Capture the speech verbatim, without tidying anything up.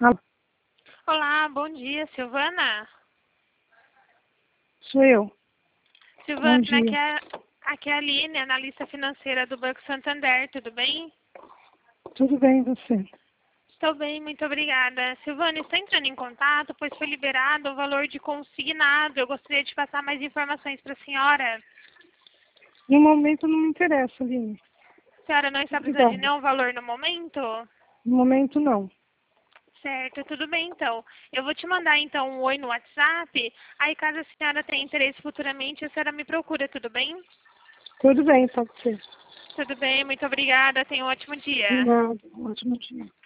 Ah, Olá, bom dia, Silvana. sou eu. Bom Silvana, dia. aqui é, aqui é a Aline, analista financeira do Banco Santander, tudo bem? Tudo bem, e você? Estou bem, muito obrigada. Silvana, estou entrando em contato, pois foi liberado o valor de consignado. Eu gostaria de passar mais informações para a senhora. No momento não me interessa, Aline. A senhora não está precisando de Obrigada. nenhum valor no momento? No momento não. Certo, tudo bem então. Eu vou te mandar então um oi no WhatsApp. Aí caso a senhora tenha interesse futuramente, a senhora me procura, tudo bem? Tudo bem, pode ser. Tudo bem, muito obrigada. Tenha um ótimo dia. Obrigada. Ótimo dia.